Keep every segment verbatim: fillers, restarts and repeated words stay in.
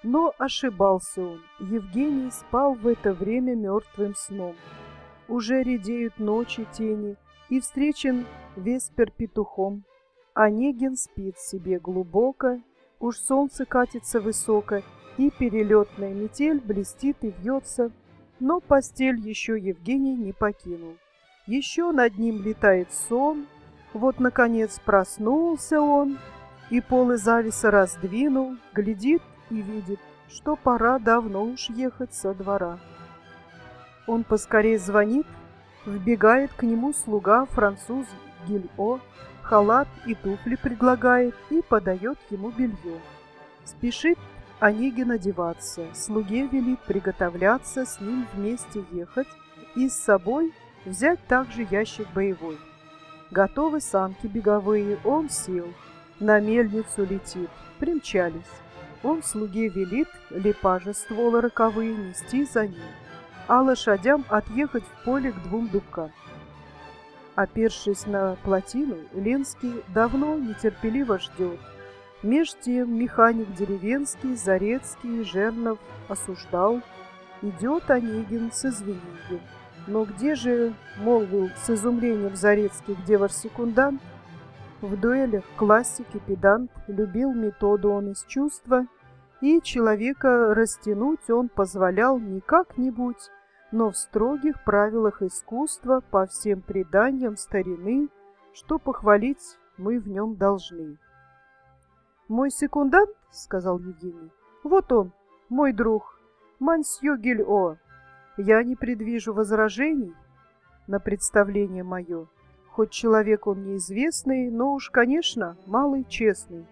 Но ошибался он. Евгений спал в это время мертвым сном. Уже редеют ночи тени, и встречен веспер петухом. Онегин спит себе глубоко, уж солнце катится высоко, и перелетная метель блестит и вьется, но постель еще Евгений не покинул. Еще над ним летает сон, вот, наконец, проснулся он, и полы завеса раздвинул, глядит и видит, что пора давно уж ехать со двора. Он поскорей звонит, вбегает к нему слуга, француз Гильо, халат и туфли предлагает и подает ему белье. Спешит Онегин одеваться, слуге велит приготовляться, с ним вместе ехать и с собой взять также ящик боевой. Готовы санки беговые, он сел, на мельницу летит, примчались. Он слуге велит лепажи ствола роковые нести за ним, а лошадям отъехать в поле к двум дубкам. Опершись на плотину, Ленский давно нетерпеливо ждет. Меж тем механик деревенский, Зарецкий, Жернов осуждал. Идет Онегин с извинением. Но где же, молвил с изумлением Зарецкий, где ваш секундант? В дуэлях классик и педант, любил методу он из чувства, и человека растянуть он позволял не как-нибудь, но в строгих правилах искусства по всем преданиям старины, что похвалить мы в нем должны. «Мой секундант, — сказал Евгений, — вот он, мой друг, мансье Гильо. Я не предвижу возражений на представление мое, хоть человек он неизвестный, но уж, конечно, малый честный».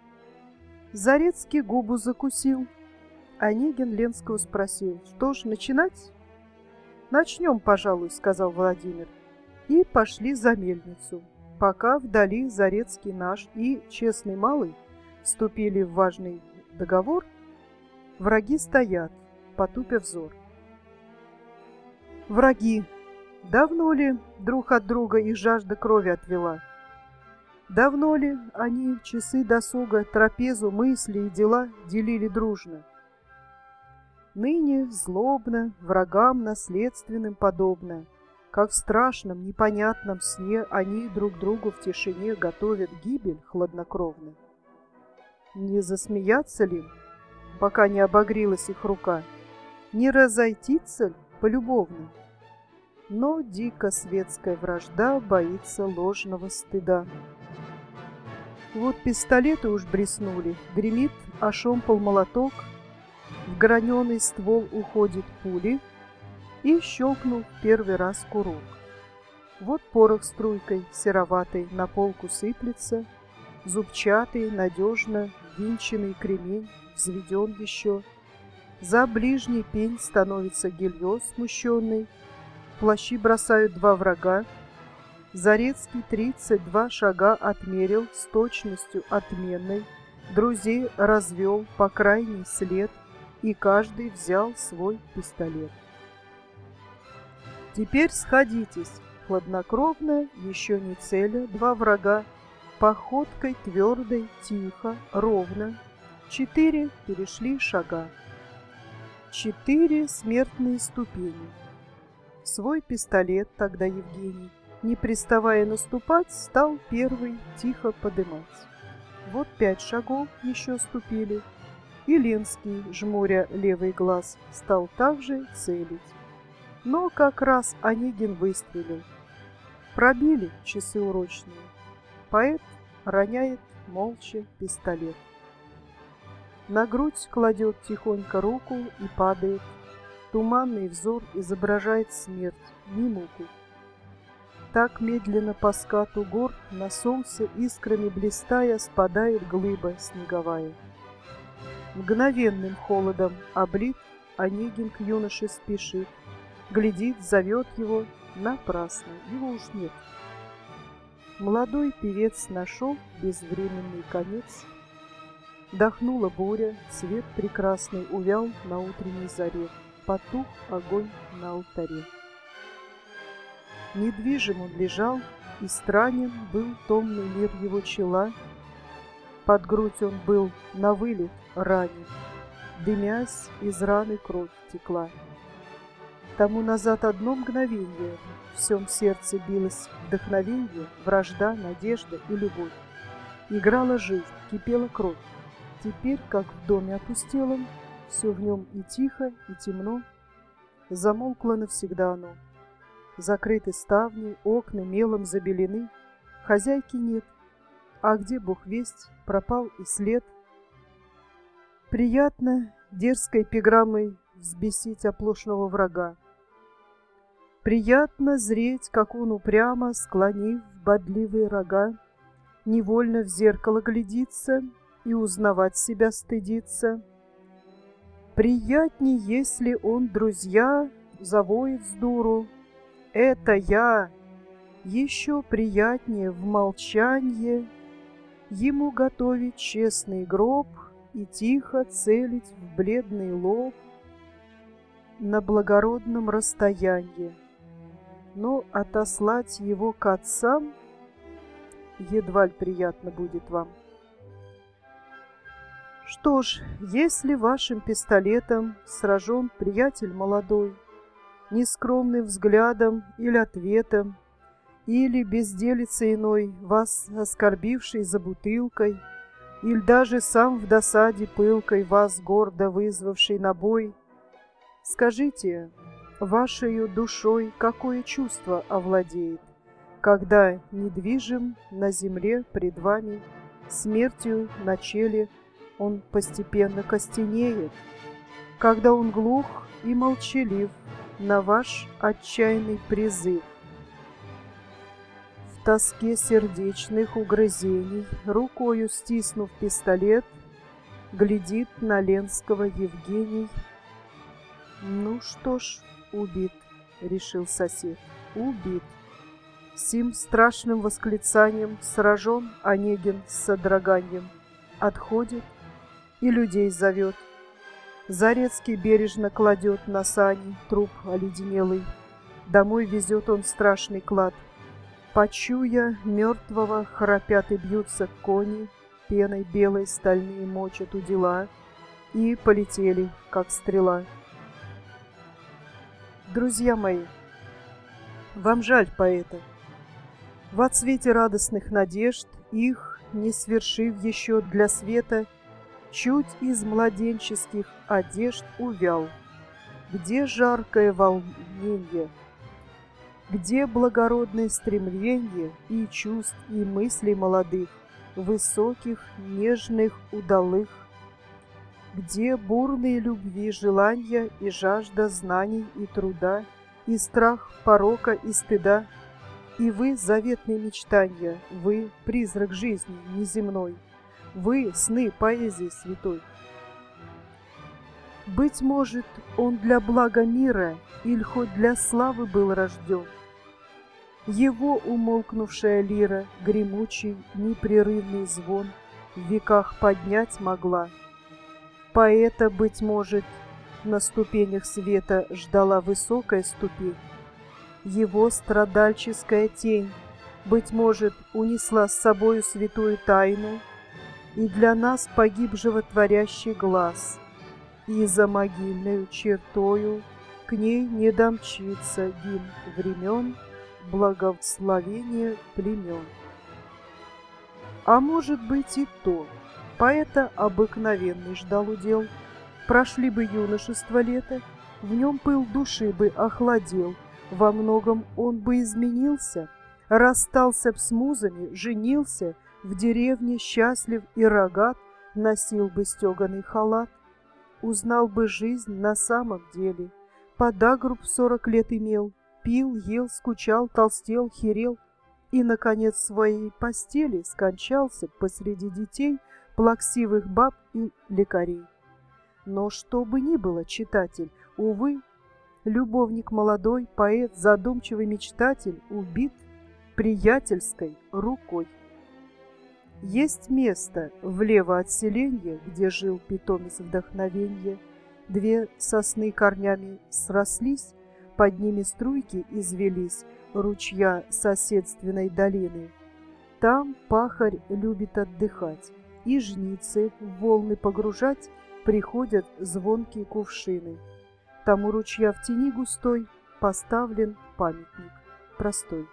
Зарецкий губу закусил. Онегин Ленского спросил: «Что ж, начинать?» «Начнем, пожалуй, — сказал Владимир, — и пошли за мельницу, пока вдали Зарецкий наш и честный малый вступили в важный договор. Враги стоят, потупя взор. Враги! Давно ли друг от друга их жажда крови отвела? Давно ли они в часы досуга трапезу, мысли и дела делили дружно? Ныне злобно, врагам наследственным подобно, как в страшном, непонятном сне они друг другу в тишине готовят гибель хладнокровно. Не засмеяться ли, пока не обогрелась их рука? Не разойтиться ли полюбовно? Но дико светская вражда боится ложного стыда. Вот пистолеты уж блеснули, гремит о шомпол молоток, в граненый ствол уходит пули, и щелкнул в первый раз курок. Вот порох струйкой сероватой на полку сыплется, зубчатый, надежно винченный кремень взведен еще. За ближний пень становится Гильо смущенный, плащи бросают два врага. Зарецкий тридцать два шага отмерил с точностью отменной, друзей развел по крайний след, и каждый взял свой пистолет. Теперь сходитесь, хладнокровно, еще не целя, два врага, походкой твердой, тихо, ровно, четыре перешли шага. Четыре смертные ступени. Свой пистолет тогда Евгений, не приставая наступать, стал первый тихо подымать. Вот пять шагов еще ступили, и Ленский, жмуря левый глаз, стал также целить. Но как раз Онегин выстрелил. Пробили часы урочные. Поэт роняет молча пистолет. На грудь кладет тихонько руку и падает. Туманный взор изображает смерть, не муку. Так медленно по скату гор на солнце искрами блистая спадает глыба снеговая. Мгновенным холодом облит, Онегин к юноше спешит, глядит, зовет его, напрасно, его уж нет. Молодой певец нашел безвременный конец. Дохнула буря, цвет прекрасный увял на утренней заре, потух огонь на алтаре. Недвижим он лежал, и странен был томный мир его чела. Под грудь он был на вылет ранен, дымясь, из раны кровь текла. Тому назад одно мгновенье в всем сердце билось вдохновенье, вражда, надежда и любовь. Играла жизнь, кипела кровь. Теперь, как в доме опустелом, все в нем и тихо, и темно. Замолкло навсегда оно. Закрыты ставни, окна мелом забелены. Хозяйки нет, а где Бог весть, пропал и след. Приятно дерзкой эпиграммой взбесить оплошного врага. Приятно зреть, как он упрямо, склонив бодливые рога, невольно в зеркало глядится и узнавать себя стыдится. Приятней, если он, друзья, завоет с дуру: «Это я!» Еще приятнее в молчанье ему готовить честный гроб и тихо целить в бледный лоб на благородном расстоянии. Но отослать его к отцам едва ли приятно будет вам. Что ж, если вашим пистолетом сражен приятель молодой, нескромным взглядом или ответом, или безделицей иной, вас оскорбивший за бутылкой, или даже сам в досаде пылкой вас гордо вызвавший на бой, скажите, вашею душой какое чувство овладеет, когда недвижим на земле пред вами, смертью на челе он постепенно костенеет, когда он глух и молчалив на ваш отчаянный призыв? В тоске сердечных угрызений, рукою стиснув пистолет, глядит на Ленского Евгений. Ну что ж, убит, решил сосед, убит. Сим страшным восклицанием сражен Онегин с содроганием. Отходит и людей зовет. Зарецкий бережно кладет на сани труп оледенелый. Домой везет он страшный клад. Почуя мертвого, храпят и бьются кони, пеной белой стальные мочат удила и полетели, как стрела. Друзья мои, вам жаль поэта. В отсвете радостных надежд, их, не свершив еще для света, чуть из младенческих одежд увял. Где жаркое волнение? Где благородное стремление и чувств, и мыслей молодых, высоких, нежных, удалых? Где бурные любви, желания и жажда знаний и труда, и страх порока и стыда? И вы, заветные мечтания, вы, призрак жизни неземной, вы, сны поэзии святой. Быть может, он для блага мира или хоть для славы был рожден. Его умолкнувшая лира, гремучий, непрерывный звон в веках поднять могла. Поэта, быть может, на ступенях света ждала высокая ступень. Его страдальческая тень, быть может, унесла с собою святую тайну, и для нас погиб животворящий глаз, и за могильною чертою к ней не домчится гимн времен, благословение племен. А может быть и то, поэта обыкновенный ждал удел. Прошли бы юношество лета, в нем пыл души бы охладел, во многом он бы изменился, расстался б с музами, женился, в деревне счастлив и рогат, носил бы стеганый халат, узнал бы жизнь на самом деле, подагру в сорок лет имел, пил, ел, скучал, толстел, херел и, наконец, в своей постели скончался посреди детей, плаксивых баб и лекарей. Но что бы ни было, читатель, увы, любовник молодой, поэт, задумчивый мечтатель убит приятельской рукой. Есть место влево от селенья, где жил питомец вдохновенья. Две сосны корнями срослись, под ними струйки извелись ручья соседственной долины. Там пахарь любит отдыхать и жницы в волны погружать приходят звонкие кувшины. Там у ручья в тени густой поставлен памятник простой.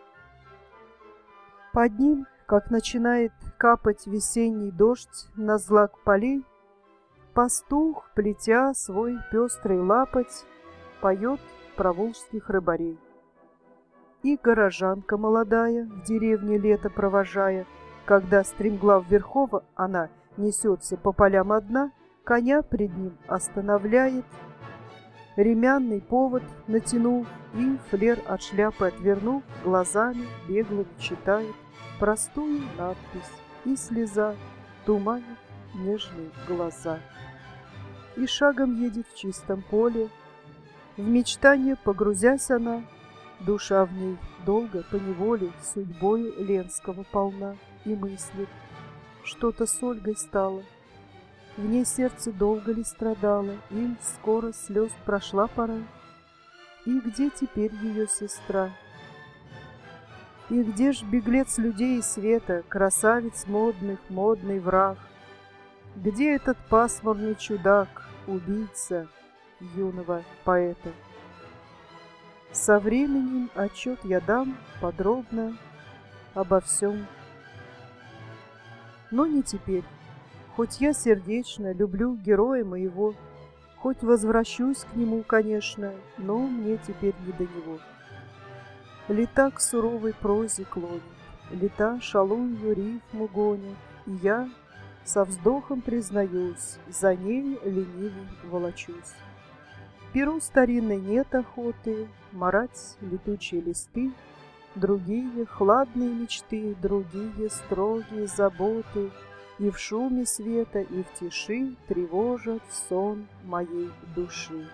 Под ним, как начинает капать весенний дождь на злак полей, пастух, плетя свой пестрый лапоть, поет про волжских рыбарей. И горожанка молодая, в деревне лето провожая, когда стремглав Верхова она несется по полям одна, коня пред ним останавливает, ремянный повод натянув и флер от шляпы отвернув, глазами беглыми читает простую надпись, и слеза туманит нежные глаза. И шагом едет в чистом поле, в мечтание погрузясь она, душа в ней долго поневоле судьбою Ленского полна, и мыслит, что-то с Ольгой стало. В ней сердце долго ли страдало, или скоро слез прошла пора? И где теперь ее сестра? И где ж беглец людей и света, красавец модных, модный враг? Где этот пасмурный чудак, убийца юного поэта? Со временем отчет я дам подробно обо всем. Но не теперь. Хоть я сердечно люблю героя моего, хоть возвращусь к нему, конечно, но мне теперь не до него. Лета к суровой прозе клонит, лета шалунью рифму гонит, и я со вздохом признаюсь, за ней ленивей волочусь. Перу старинной нет охоты марать летучие листы, другие хладные мечты, другие строгие заботы, и в шуме света, и в тиши тревожат сон моей души.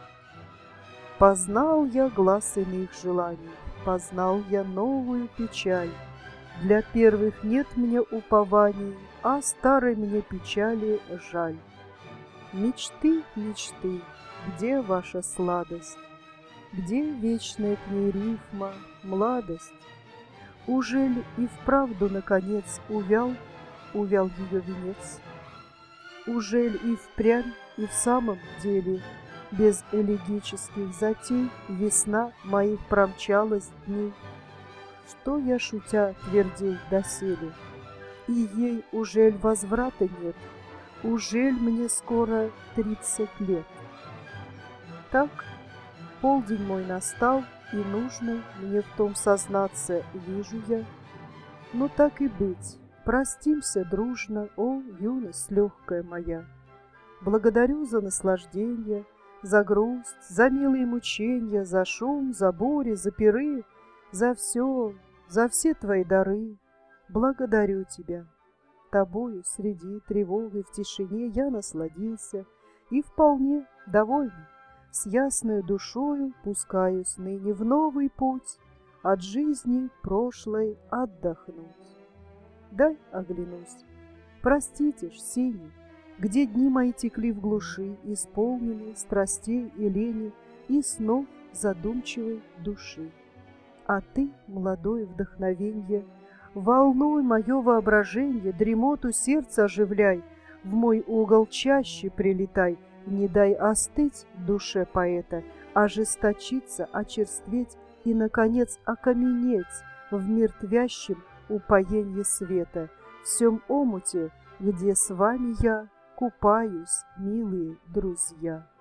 Познал я глас иных желаний, познал я новую печаль. Для первых нет мне упований, а старой мне печали жаль. Мечты, мечты, где ваша сладость? Где вечная к ней рифма, младость? Ужель и вправду, наконец, увял, увял ее венец? Ужель и впрямь, и в самом деле, без элегических затей, весна моих промчалась дней? Что я, шутя, твердил доселе? И ей ужель возврата нет? Ужель мне скоро тридцать лет? Так, полдень мой настал, и нужно мне в том сознаться, вижу я. Но так и быть, простимся дружно, о, юность легкая моя. Благодарю за наслаждение, за грусть, за милые мучения, за шум, за бури, за пиры, за все, за все твои дары. Благодарю тебя. Тобою среди тревоги в тишине я насладился и вполне довольный. С ясною душою пускаюсь ныне в новый путь, от жизни прошлой отдохнуть. Дай оглянусь. Простите ж, синий, где дни мои текли в глуши, исполнены страстей и лени и снов задумчивой души. А ты, молодое вдохновенье, волнуй мое воображенье, дремоту сердца оживляй, в мой угол чаще прилетай, не дай остыть душе поэта, ожесточиться, очерстветь и, наконец, окаменеть в мертвящем упоенье света, в сем омуте, где с вами я купаюсь, милые друзья.